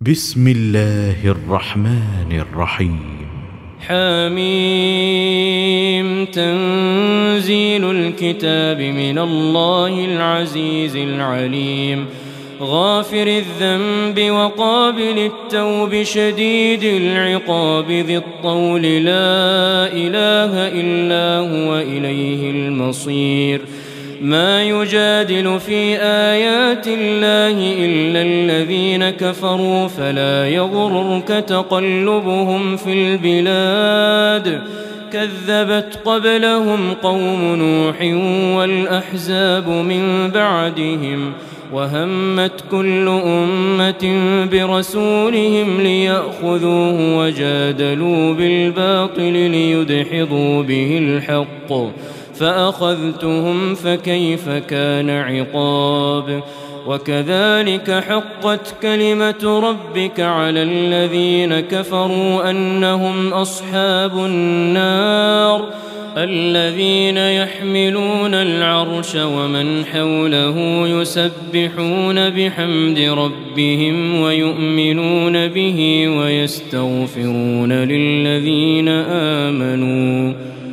بسم الله الرحمن الرحيم. حميم. تنزيل الكتاب من الله العزيز العليم. غافر الذنب وقابل التوب شديد العقاب ذي الطول لا إله إلا هو إليه المصير. ما يجادل في آيات الله إلا الذين كفروا فلا يغررك تقلبهم في البلاد. كذبت قبلهم قوم نوح والأحزاب من بعدهم وهمت كل أمة برسولهم ليأخذوه وجادلوا بالباطل ليدحضوا به الحق فأخذتهم فكيف كان عقاب. وكذلك حقت كلمة ربك على الذين كفروا أنهم أصحاب النار. الذين يحملون العرش ومن حوله يسبحون بحمد ربهم ويؤمنون به ويستغفرون للذين آمنوا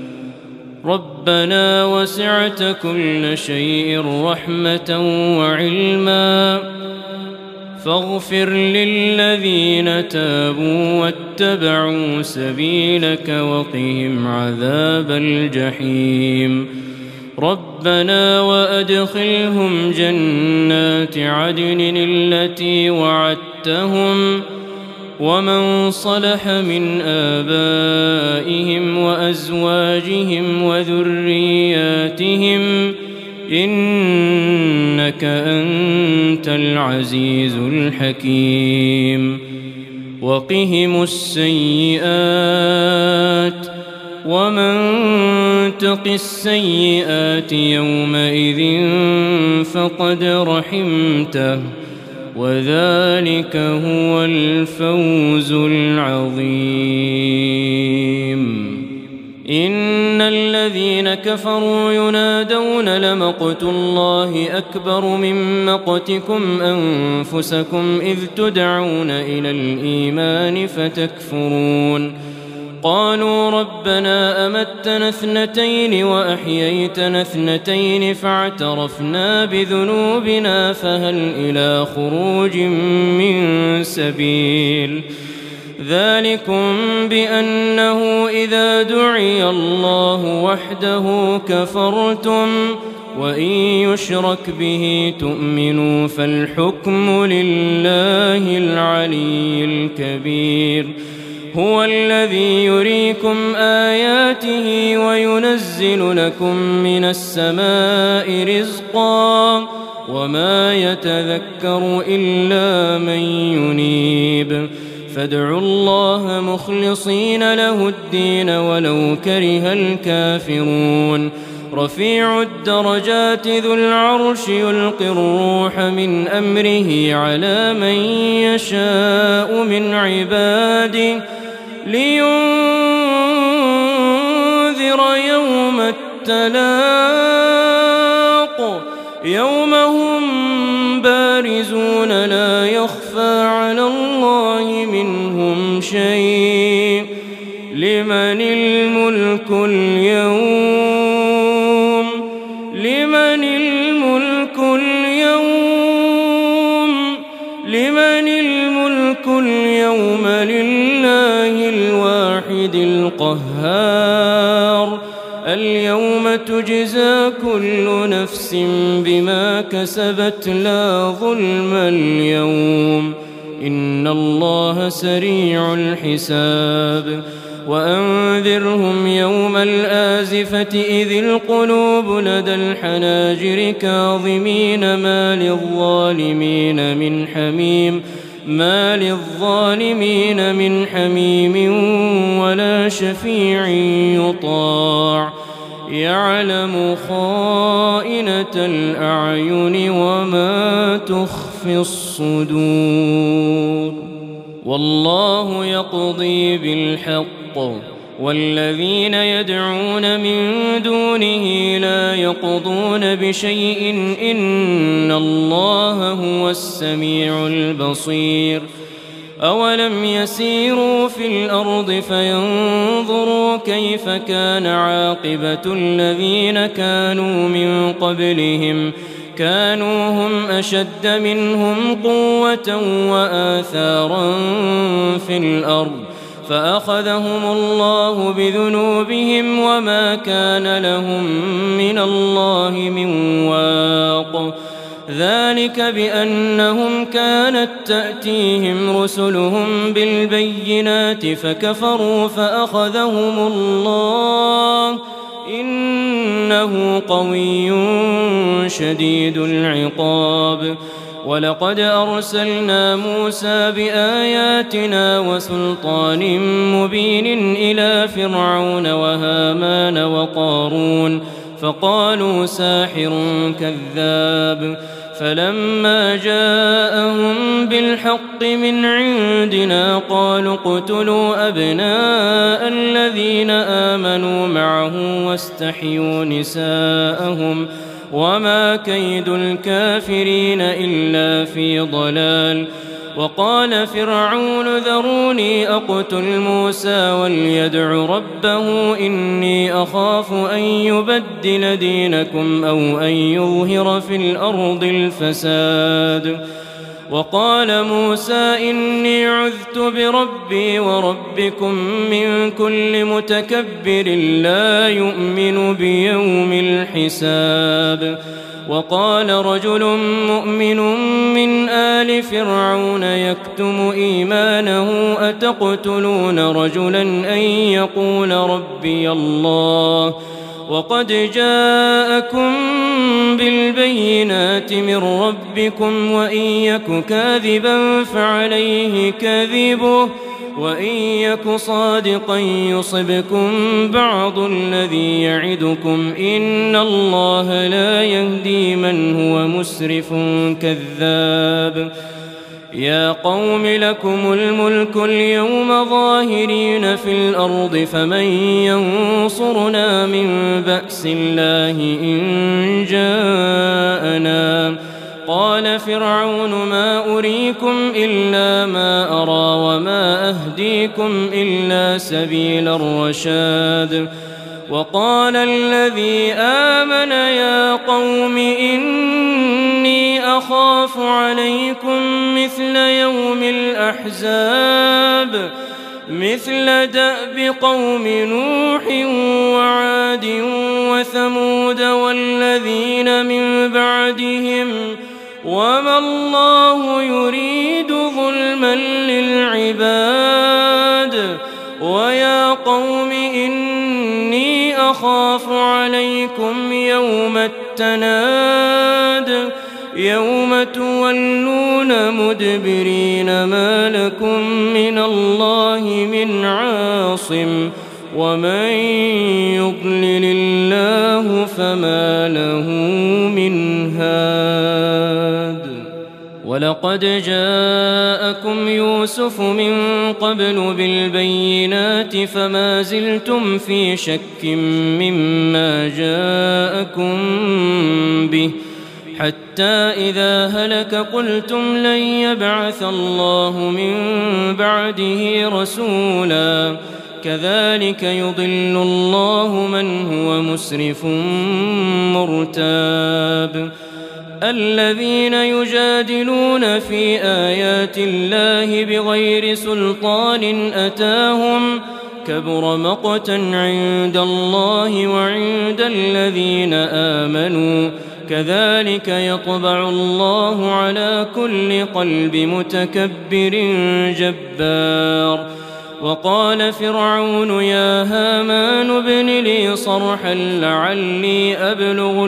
ربنا وسعت كل شيء رحمة وعلما فاغفر للذين تابوا واتبعوا سبيلك وقهم عذاب الجحيم. ربنا وأدخلهم جنات عدن التي وعدتهم ومن صلح من آبائهم وأزواجهم وذرياتهم إنك أنت العزيز الحكيم. وقهم السيئات ومن تق السيئات يومئذ فقد رحمته وذلك هو الفوز العظيم. إن الذين كفروا ينادون لمقت الله أكبر من مقتكم أنفسكم إذ تدعون إلى الإيمان فتكفرون. قالوا ربنا أمتنا اثنتين وأحييتنا اثنتين فاعترفنا بذنوبنا فهل إلى خروج من سبيل. ذلكم بأنه إذا دعي الله وحده كفرتم وإن يشرك به تؤمنوا فالحكم لله العلي الكبير. هو الذي يريكم آياته وينزل لكم من السماء رزقا وما يتذكر إلا من ينيب. فادعوا الله مخلصين له الدين ولو كره الكافرون. رفيع الدرجات ذو العرش يلقي الروح من أمره على من يشاء من عباده لينذر يوم التلاق يوم هم بارزون لا يخفى على الله منهم شيء. لمن الملك اليوم لمن الملك اليوم لمن الملك اليوم لله الواحد القهار. اليوم تجزى كل نفس بما كسبت لا ظلم اليوم إن الله سريع الحساب. وأنذرهم يوم الآزفة إذ القلوب لدى الحناجر كاظمين ما للظالمين من حميم ولا شفيع يطاع. يعلم خائنة الأعين وما تخفي الصدور. والله يقضي بالحق والذين يدعون من دونه لا يقضون بشيء إن الله هو السميع البصير أولم يسيروا في الأرض فينظروا كيف كان عاقبة الذين كانوا من قبلهم كانوا هم أشد منهم قوة وآثارا في الأرض فأخذهم الله بذنوبهم وما كان لهم من الله من واق ذلك بأنهم كانت تأتيهم رسلهم بالبينات فكفروا فأخذهم الله إنه قوي شديد العقاب ولقد أرسلنا موسى بآياتنا وسلطان مبين إلى فرعون وهامان وقارون فقالوا ساحر كذاب فلما جاءهم بالحق من عندنا قالوا اقتلوا أبناء الذين آمنوا معه واستحيوا نساءهم وما كيد الكافرين إلا في ضلال وقال فرعون ذروني أقتل موسى وليدع ربه إني أخاف أن يبدل دينكم أو أن يظهر في الأرض الفساد وقال موسى إني عذت بربي وربكم من كل متكبر لا يؤمن بيوم الحساب وقال رجل مؤمن من آل فرعون يكتم إيمانه أتقتلون رجلا أن يقول ربي الله وقد جاءكم بالبينات من ربكم وإن يك كاذبا فعليه كذبه وإن يك صادقا يصبكم بعض الذي يعدكم إن الله لا يهدي من هو مسرف كذاب يا قوم لكم الملك اليوم ظاهرين في الأرض فمن ينصرنا من بأس الله إن جاءنا قال فرعون ما أريكم إلا ما أرى وما أهديكم إلا سبيل الرشاد وقال الذي آمن يا قوم إني أخاف عليكم مثل يوم الأحزاب مثل دأب قوم نوح وعاد وثمود والذين من بعدهم وما الله يريد ظلما للعباد ويا قوم إني أخاف عليكم يوم التناد يوم تولون مدبرين ما لكم من الله من عاصم ومن يضلل الله فما له من هاد ولقد جاءكم يوسف من قبل بالبينات فما زلتم في شك مما جاءكم به حتى إذا هلك قلتم لن يبعث الله من بعده رسولا كذلك يضل الله من هو مسرف مرتاب الذين يجادلون في آيات الله بغير سلطان أتاهم كبر مقتا عند الله وعند الذين آمنوا كذلك يطبع الله على كل قلب متكبر جبار وقال فرعون يا هامان ابن لي صرحا لعلي أبلغ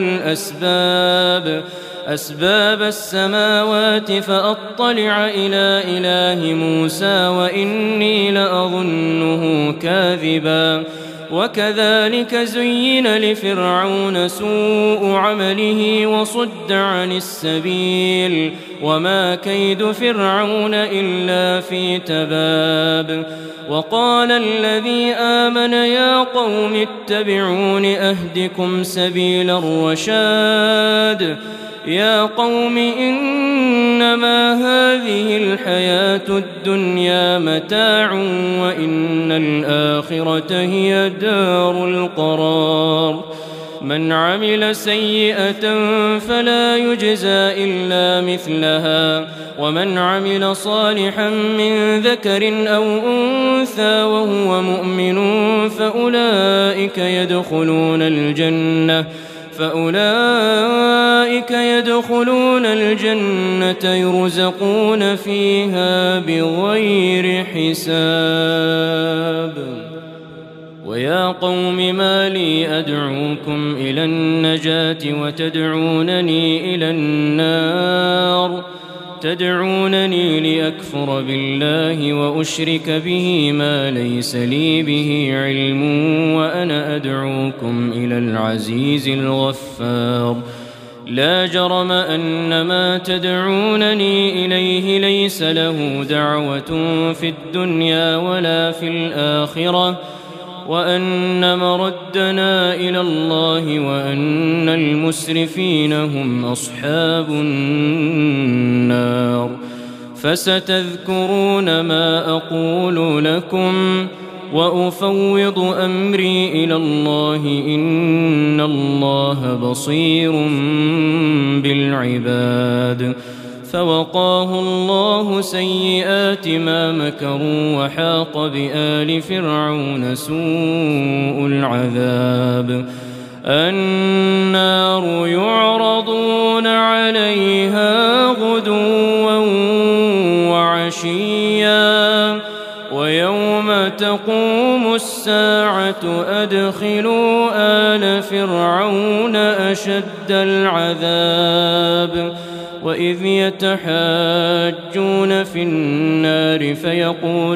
أسباب السماوات فأطلع إلى إله موسى وإني لأظنه كاذبا وكذلك زين لفرعون سوء عمله وصد عن السبيل وما كيد فرعون إلا في تباب وقال الذي آمن يا قوم اتبعون أهدكم سبيل الرشاد يا قوم إنما هذه الحياة الدنيا متاع وإن الآخرة هي دار القرار من عمل سيئة فلا يجزى إلا مثلها ومن عمل صالحا من ذكر أو أنثى وهو مؤمن فأولئك يدخلون الجنة يرزقون فيها بغير حساب ويا قوم ما لي أدعوكم إلى النجاة وتدعونني إلى النار تدعونني لأكفر بالله وأشرك به ما ليس لي به علم وأنا أدعوكم إلى العزيز الغفار لا جرم أن ما تدعونني إليه ليس له دعوة في الدنيا ولا في الآخرة وأن مردنا إلى الله وأن المسرفين هم أصحاب النار فستذكرون ما أقول لكم وأفوض أمري إلى الله إن الله بصير بالعباد فوقاه الله سيئات ما مكروا وحاق بآل فرعون سوء العذاب النار يعرضون عليها غدوا وعشيا ويوم تقوم الساعة أدخلوا آل فرعون أشد العذاب وإذ يتحاجون في النار فيقول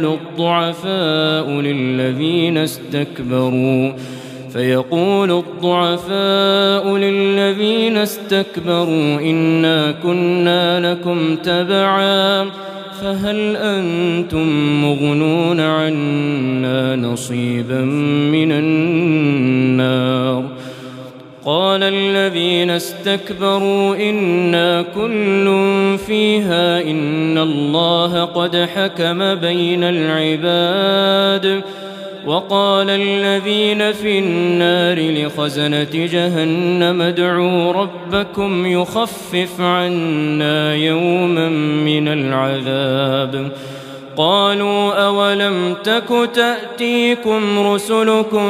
الضعفاء للذين استكبروا إنا كنا لكم تبعا فهل أنتم مغنون عنا نصيبا من النار قال الذين استكبروا إنا كل فيها إن الله قد حكم بين العباد وقال الذين في النار لخزنة جهنم ادعوا ربكم يخفف عنا يوما من العذاب قالوا أولم تك تأتيكم رسلكم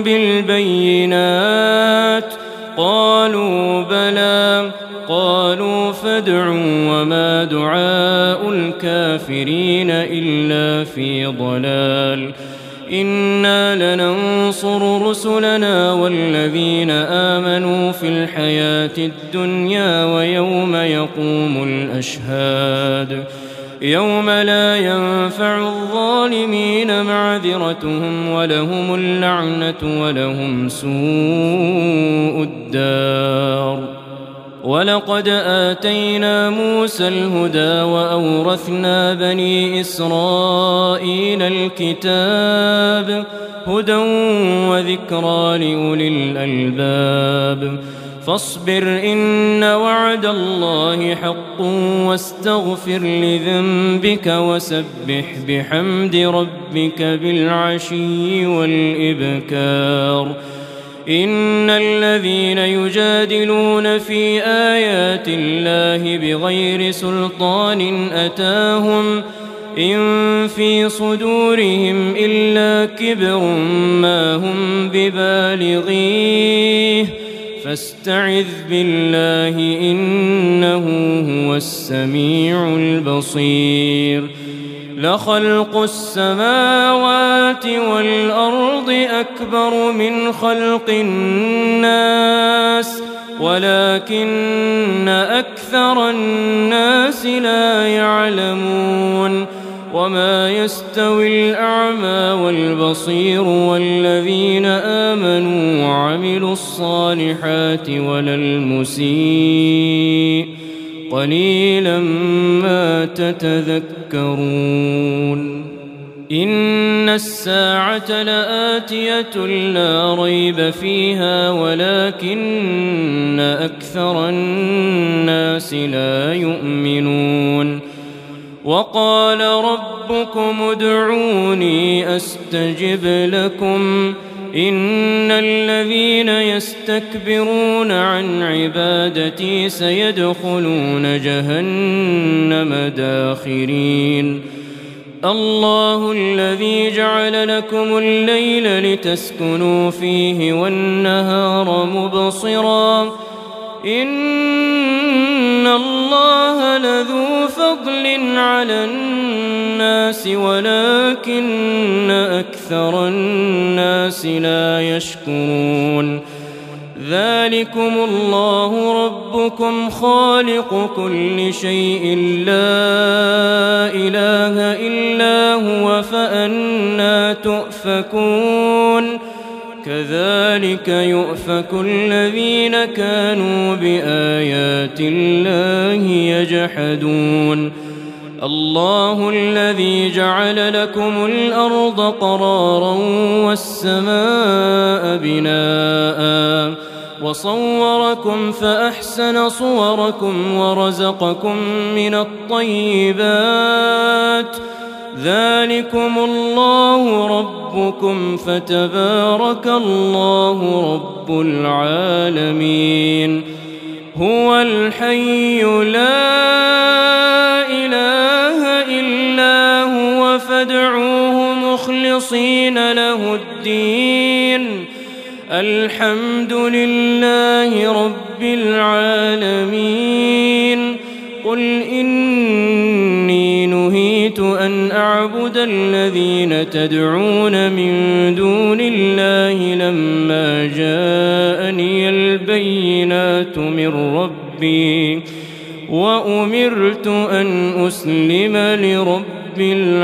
بالبينات قالوا بلى قالوا فادعوا وما دعاء الكافرين إلا في ضلال إنا لننصر رسلنا والذين آمنوا في الحياة الدنيا ويوم يقوم الأشهاد يوم لا ينفع الظالمين معذرتهم ولهم اللعنة ولهم سوء الدار ولقد آتينا موسى الهدى وأورثنا بني إسرائيل الكتاب هدى وذكرى لأولي الألباب فاصبر إن وعد الله حق واستغفر لذنبك وسبح بحمد ربك بالعشي والإبكار إن الذين يجادلون في آيات الله بغير سلطان أتاهم إن في صدورهم إلا كبر ما هم ببالغيه فاستعذ بالله إنه هو السميع البصير لخلق السماوات والأرض أكبر من خلق الناس ولكن أكثر الناس لا يعلمون وما يستوي الأعمى والبصير والذين آمنوا وعملوا الصالحات ولا المسيء قليلا ما تتذكرون إن الساعة لآتية لا ريب فيها ولكن أكثر الناس لا يؤمنون وقال ربكم ادعوني أستجب لكم إن الذين يستكبرون عن عبادتي سيدخلون جهنم داخرين الله الذي جعل لكم الليل لتسكنوا فيه والنهار مبصرا إن الله لذو فضل على الناس ولكن أكثر الناس لا يشكرون ذلكم الله ربكم خالق كل شيء لا إله إلا هو فأنى تؤفكون كذلك يؤفك الذين كانوا بآيات الله يجحدون الله الذي جعل لكم الأرض قرارا والسماء بناء وصوركم فأحسن صوركم ورزقكم من الطيبات ذلكم الله ربكم فتبارك الله رب العالمين هو الحي لا إله إلا هو فادعوه مخلصين له الدين الحمد لله رب العالمين قل إني نهيت أن أعبد الذين تدعون من دون الله لما جاءني البينات من ربي وأمرت أن أسلم لرب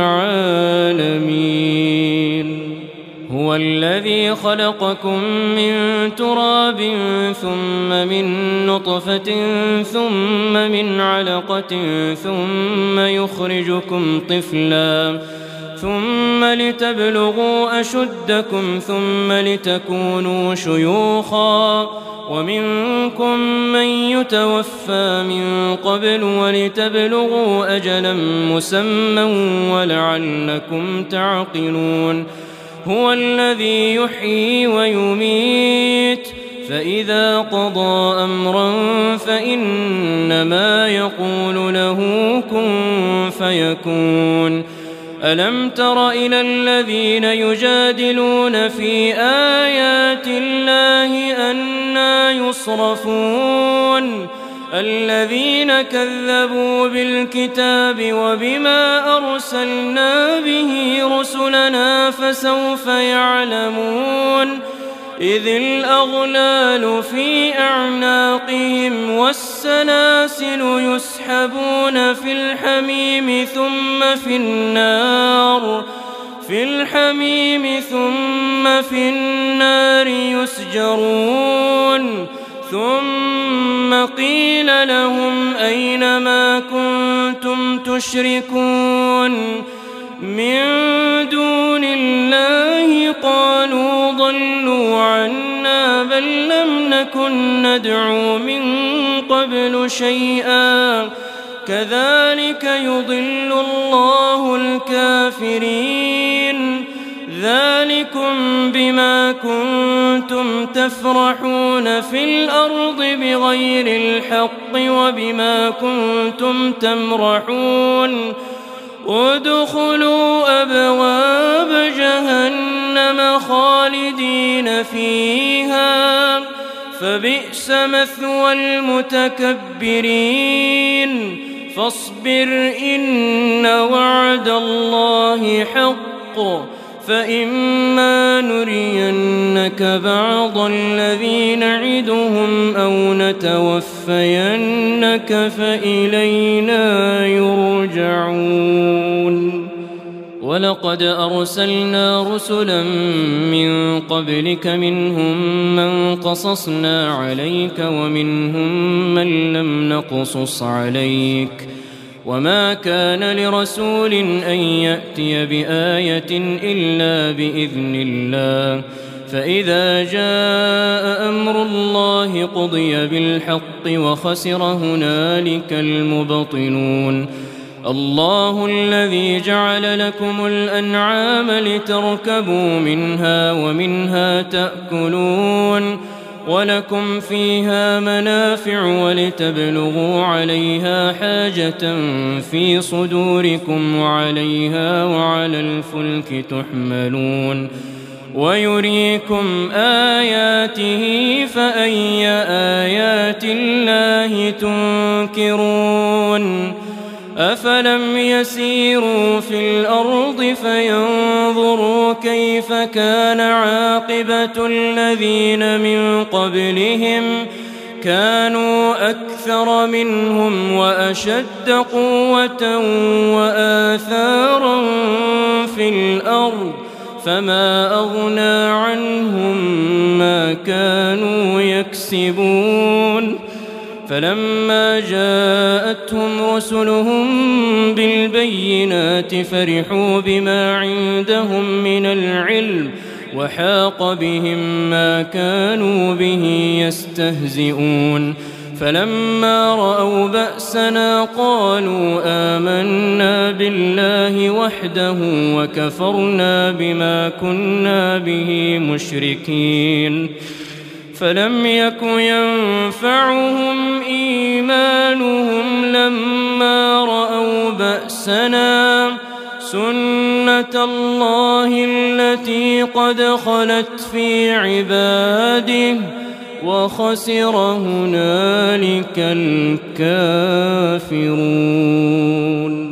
العالمين هو الذي خلقكم من تراب ثم من نطفة ثم من علقة ثم يخرجكم طفلا ثم لتبلغوا أشدكم ثم لتكونوا شيوخا ومنكم من يتوفى من قبل ولتبلغوا أجلا مسمى ولعلكم تعقلون هو الذي يحيي ويميت فإذا قضى أمرا فإنما يقول له كن فيكون ألم تر إلى الذين يجادلون في آيات الله أنى يصرفون الذين كذبوا بالكتاب وبما أرسلنا به رسلنا فسوف يعلمون إذ الأغلال في أعناقهم والسلاسل يسحبون في الحميم ثم في النار يسجرون ثم قيل لهم أين ما كنتم تشركون من دون الله قالوا ضلوا عنا بل لم نكن ندعو من قبل شيئا كذلك يضل الله الكافرين ذلكم بما كنتم تفرحون في الأرض بغير الحق وبما كنتم تمرحون ادخلوا أبواب جهنم خالدين فيها فبئس مثوى المتكبرين فاصبر إن وعد الله حق فإما نرينك بعض الذي نعدهم أو نتوفينك فإلينا يرجعون ولقد أرسلنا رسلا من قبلك منهم من قصصنا عليك ومنهم من لم نقصص عليك وما كان لرسول أن يأتي بآية إلا بإذن الله فإذا جاء أمر الله قضي بالحق وخسر هنالك المبطلون الله الذي جعل لكم الأنعام لتركبوا منها ومنها تأكلون ولكم فيها منافع ولتبلغوا عليها حاجة في صدوركم وعليها وعلى الفلك تحملون ويريكم آياته فأي آيات الله تنكرون أفلم يسيروا في الأرض فينظروا كيف كان عاقبة الذين من قبلهم كانوا أكثر منهم وأشد قوة وآثارا في الأرض فما أغنى عنهم ما كانوا يكسبون فلما جاءتهم رسلهم بالبينات فرحوا بما عندهم من العلم وحاق بهم ما كانوا به يستهزئون فلما رأوا بأسنا قالوا آمنا بالله وحده وكفرنا بما كنا به مشركين فلم يك ينفعهم إيمانهم لما رأوا بأسنا سنة الله التي قد خلت في عباده وخسر هنالك الكافرون.